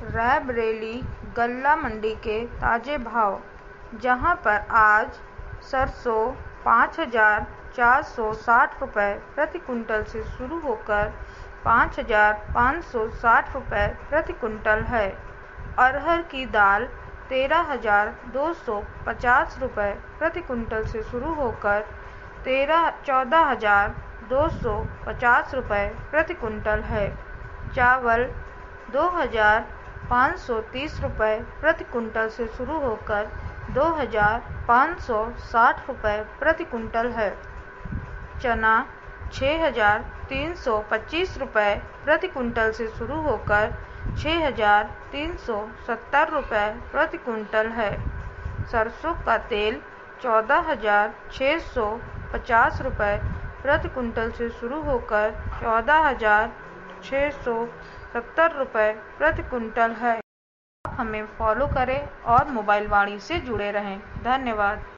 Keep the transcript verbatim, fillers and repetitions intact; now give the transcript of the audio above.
रायबरेली गल्ला मंडी के ताज़े भाव, जहां पर आज सरसों पाँच हज़ार चार सौ साठ रुपये प्रति कुंटल से शुरू होकर पाँच हज़ार पाँच सौ साठ रुपये प्रति कुंटल है। अरहर की दाल तेरह हज़ार दो सौ पचास रुपये प्रति कुंटल से शुरू होकर तेरह चौदह हज़ार दो सौ पचास रुपये प्रति कुंटल है। चावल दो हज़ार पाँच सौ तीस रुपये प्रति कुंटल से शुरू होकर दो हज़ार पाँच सौ साठ रुपये प्रति कुंटल है। चना छः हज़ार तीन सौ पच्चीस रुपये प्रति कुंटल से शुरू होकर छः हज़ार तीन सौ सत्तर रुपये प्रति कुंटल है। सरसों का तेल चौदह हज़ार छः सौ पचास रुपये प्रति कुंटल से शुरू होकर चौदह हज़ार छः सौ सत्तर रुपये प्रति कुंटल है। आप हमें फॉलो करें और मोबाइल वाणी से जुड़े रहें। धन्यवाद।